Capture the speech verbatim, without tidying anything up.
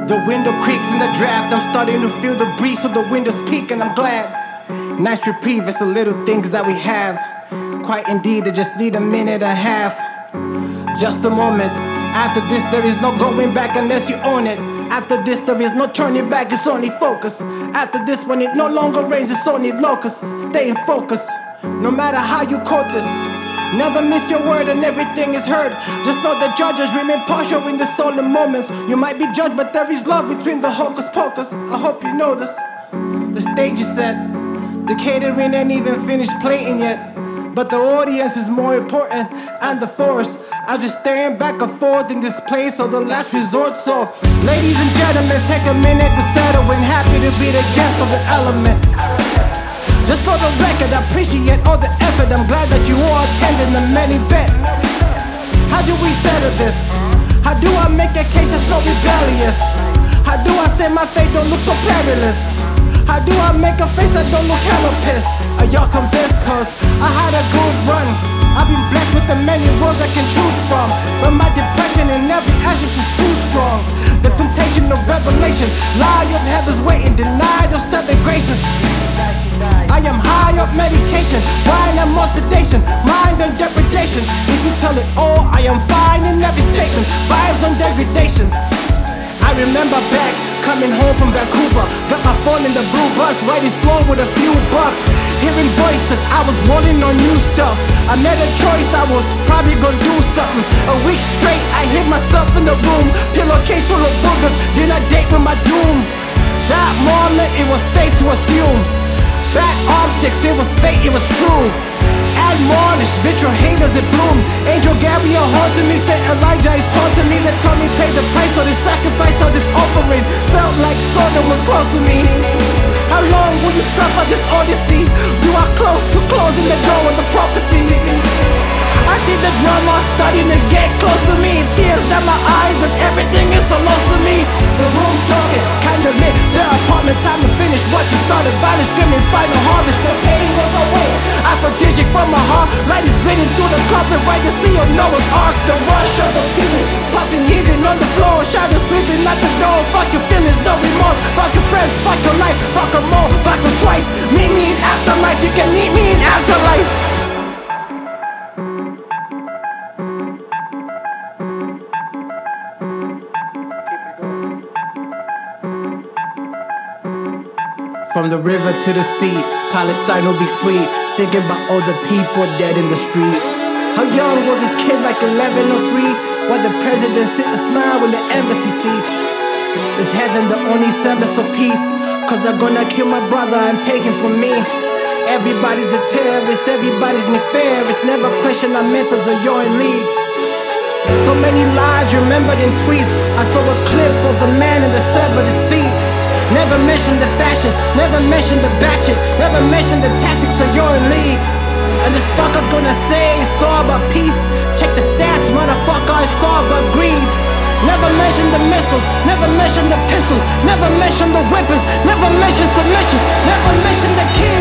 The window creaks in the draft. I'm starting to feel the breeze, so the window's peak, and I'm glad. Nice reprieve, it's the little things that we have. Quite indeed, they just need a minute and a half. Just a moment. After this, there is no going back unless you own it. After this, there is no turning back, it's only focus. After this, when it no longer rains, it's only locusts. Stay in focus, no matter how you quote this. Never miss your word and everything is heard. Just know the judges remain partial in the solemn moments. You might be judged, but there is love between the hocus pocus. I hope you know this. The stage is set. The catering ain't even finished plating yet. But the audience is more important, and the force. I'm just staring back and forth in this place of the last resort. So, ladies and gentlemen, take a minute to settle in. Happy to be the guest of the element. Just for the record, I appreciate all the effort. I'm glad that you all attended the main event. How do we settle this? How do I make a case that's not rebellious? How do I say my fate don't look so perilous? How do I make a face that don't look hella pissed? Are y'all convinced? Cause I had a good run. I've been blessed with the many roads I can choose from. But my depression in every action is too strong. The temptation of revelation, lie of heaven's waiting, denied of seven graces. I am high up medication, wine and more sedation, mind and degradation. If you tell it all, I am fine in every statement. Vibes on degradation. I remember back, coming home from Vancouver. Got my phone in the blue bus, riding slow with a few bucks. Hearing voices, I was rolling on new stuff. I made a choice, I was probably gonna do something. A week straight, I hid myself in the room. Pillowcase full of boogers, then I date with my doom. That moment, it was safe to assume. Bad optics, it was fate, it was true. Admonish, vitriol haters, it bloomed. Angel Gabriel haunted me, said Elijah is taunting me. They told me pay the price for this sacrifice or this offering. Felt like Sodom was close to me. How long will you suffer this odyssey? You are close to closing the door of the prophecy. I see the drama starting to get close to me. Tears down my eyes as everything is so lost to me. The room talking, kinda lit. The apartment, time to finish what you started. Violence screaming, final harvest. The pain goes away. I prodigic from my heart. Light is bleeding through the carpet. Right to see of Noah's Ark. The rush of the feeling, popping, heaving on the floor. Shadows sweeping at the door. Fuck your feelings, no remorse. Fuck your friends, fuck your life. Fuck them all, fuck them twice. Meet me in afterlife. You can meet me in afterlife. From the river to the sea, Palestine will be free. Thinking about all the people dead in the street. How young was this kid, like eleven or three? While the president sit and smile in the embassy seats. Is heaven the only semblance of peace? Cause they're gonna kill my brother and take him from me. Everybody's a terrorist, everybody's nefarious. Never question our methods or you're in league. So many lives remembered in tweets. I saw a clip of a man in the severed his feet. Never mentioned the fascists, never mentioned the batshit, never mentioned the tactics of you're in league. And this fucker's gonna say it's all about peace. Check the stats, motherfucker, it's all about greed. Never mentioned the missiles, never mentioned the pistols, never mentioned the weapons, never mentioned submissions, never mentioned the kids.